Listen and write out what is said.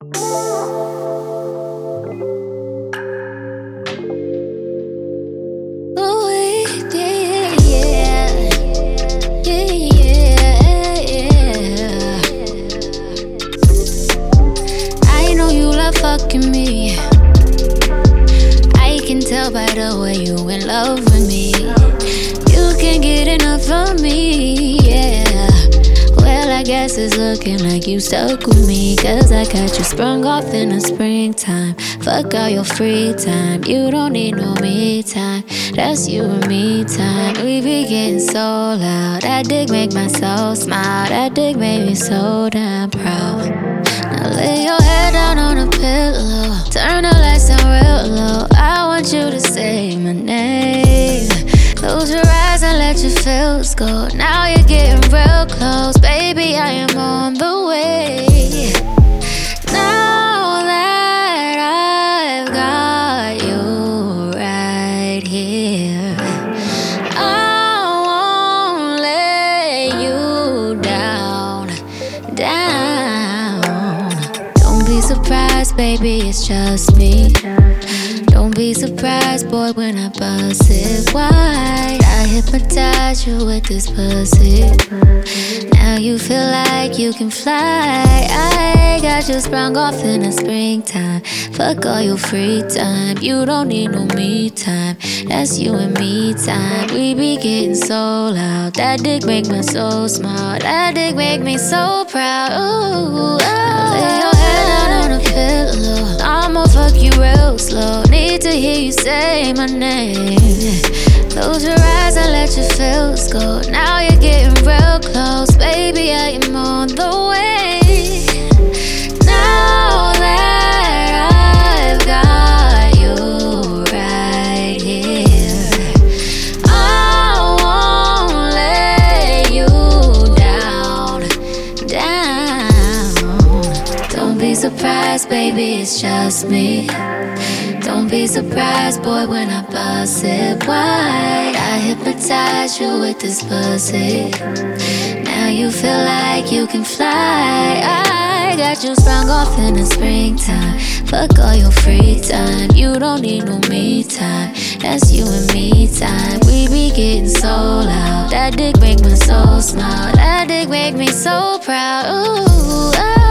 Fucking me, I can tell by the way you in love with me. You can't get enough of me, yeah. Well, I guess it's looking like you stuck with me, 'cause I got you sprung off in the springtime. Fuck all your free time, you don't need no me time. That's you and me time. We be getting so loud, that dick make my soul smile. That dick made me so damn proud. Now lay your head down on a pillow, turn the lights down real low. I want you to say my name. Close your eyes and let your feels go. Now you're getting real close, baby, I am on the way. Now that I've got you right here, I won't let you down. Don't be surprised, baby, it's just me. Don't be surprised, boy, when I bust it wide. I hypnotize you with this pussy. Now you feel like you can fly. I got you sprung off in the springtime. Fuck all your free time, you don't need no me time. That's you and me time. We be getting so loud, that dick make my soul smile. That dick make me so proud. Ooh, lay your head down on a pillow, I'ma fuck you real slow. Need to hear you say my name. Close your eyes and let your feels go. Now you're getting real close, baby, I am on the way. Now that I've got you right here, I won't let you down. Don't be surprised, baby, it's just me. Don't be surprised, boy, when I bust it wide. I hypnotize you with this pussy. Now you feel like you can fly. I got you sprung off in the springtime. Fuck all your free time, you don't need no me time. That's you and me time. We be getting so loud, that dick make my soul smile. That dick make me so proud. Ooh,